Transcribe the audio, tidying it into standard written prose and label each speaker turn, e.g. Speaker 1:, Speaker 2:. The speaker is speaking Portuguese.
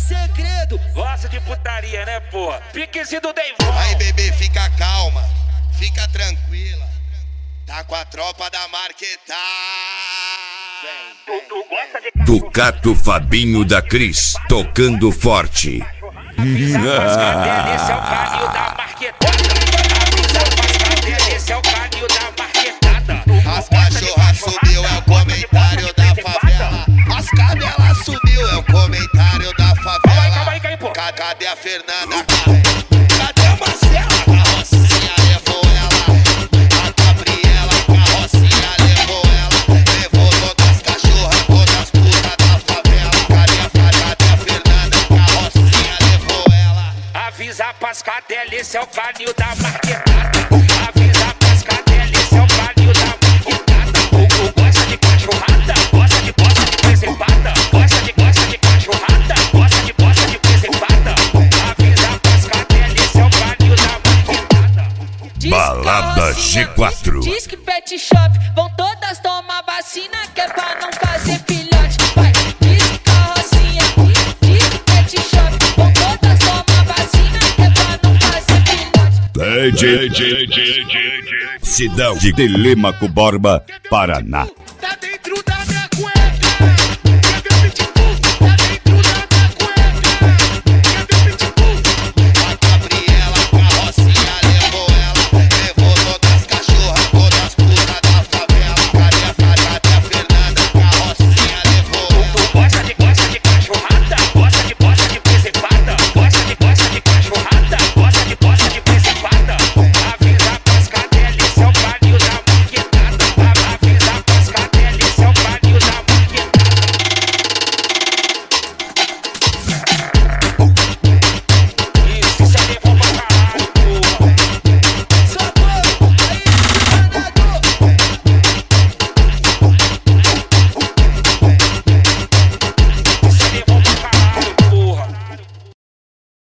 Speaker 1: segredo.
Speaker 2: Gosta de putaria, né, porra? Piquezinho do Deivão.
Speaker 3: Aí, bebê, fica calma, fica tranquila. Tá com a tropa da Marquetá.
Speaker 4: Ducato Fabinho da Cris, tocando forte.
Speaker 2: Avisa pras cadelas, esse é o canil da marquetada. Avisa pras cadelas, esse é o canil da marquetada.
Speaker 3: As cachorras subiu, é o comentário da favela. As cadelas subiu, é o comentário da favela.
Speaker 2: Calma aí, pô.
Speaker 3: Cadê a Fernanda? Cadê a Marcela? Carrocinha levou ela. A Gabriela, carrocinha levou ela. Levou todas as cachorras, todas as putas da favela. Cadê a Fernanda? Carrocinha levou ela.
Speaker 2: Avisa pras cadelas, esse é o canil da marquetada. Avisa pras cadelas, esse é o canil da marquetada. O gosta de cachorrada, gosta de preservada. Gosta de cachorrada, gosta de preservada. Avisa pras cadelas, esse é o canil da marquetada.
Speaker 4: Balada G4.
Speaker 1: Diz que pet shop vão todas tomar vacina, que é pra não fazer filhote. Vai, diz que carrocinha, diz que pet shop vão todas tomar vacina, que é pra não fazer filhote.
Speaker 4: Cidade de Telêmaco Borba, Paraná.